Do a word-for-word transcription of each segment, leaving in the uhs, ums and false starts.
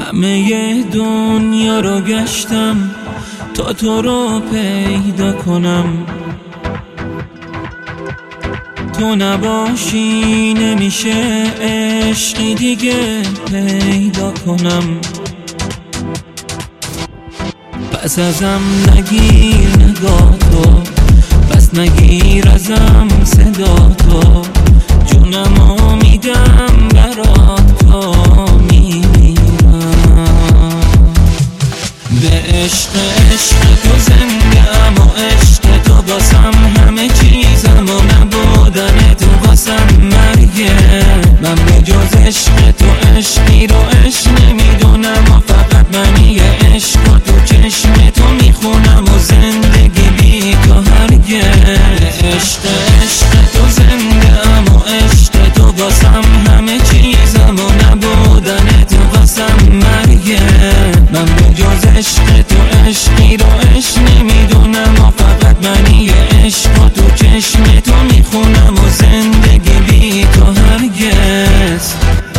همه دنیا رو گشتم تا تو رو پیدا کنم، تو نباشی نمیشه عشقی دیگه پیدا کنم. پس ازم نگیر نگاه تو، پس نگیر ازم صدا تو، جونمو میدم برات تو میمیرم. به عشق عشق تو زندم و عشق تو باسم همه چیزم و نبودن تو باسم مرگه. من به جز عشق تو عشقی رو عشق نمیدونم و فقط منی عشق و تو چشم تو میخونم و زندگی بی تو هرگز. عشق عشق تو زندم و عشق تو باسم همه چیزم و نبودن تو باسم مرگه. من به جز عشق تو عشقی رو عشق نمیدونم و فقط منی عشق و تو چشم تو میخونم و زندگی بی تو هرگز.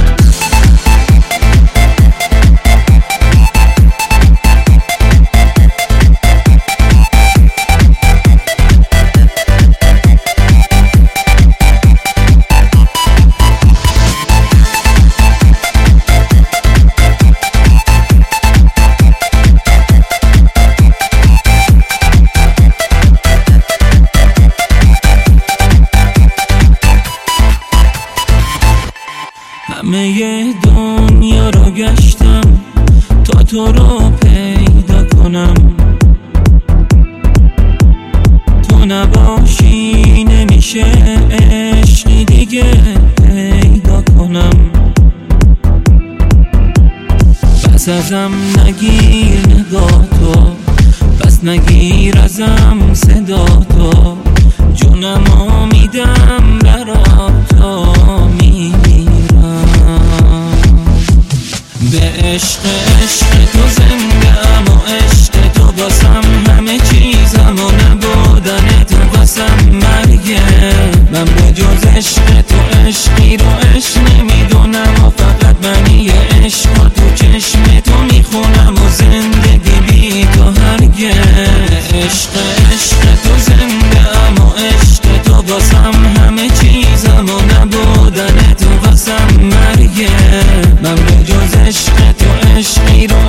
همه دنیا رو گشتم تا تو رو پیدا کنم، تو نباشی نمیشه عشقی دیگه پیدا کنم. پس ازم نگیر نگاه تو، پس نگیر ازم صدا تو، جونمو میدم برات تو میمیرم. به عشق عشق تو زندم و عشق تو باسم همه چیزم و نبودن تو باسم مرگه. من به جز عشق تو عشقی رو عشق نمیدونم و فقط منی عشق و تو چشم تو میخونم و زندگی بی تو هرگز. عشق عشق تو زندم و عشق تو باسم همه چیزم و نبودن تو باسم مرگه. من به جز عشق تو عشقی رو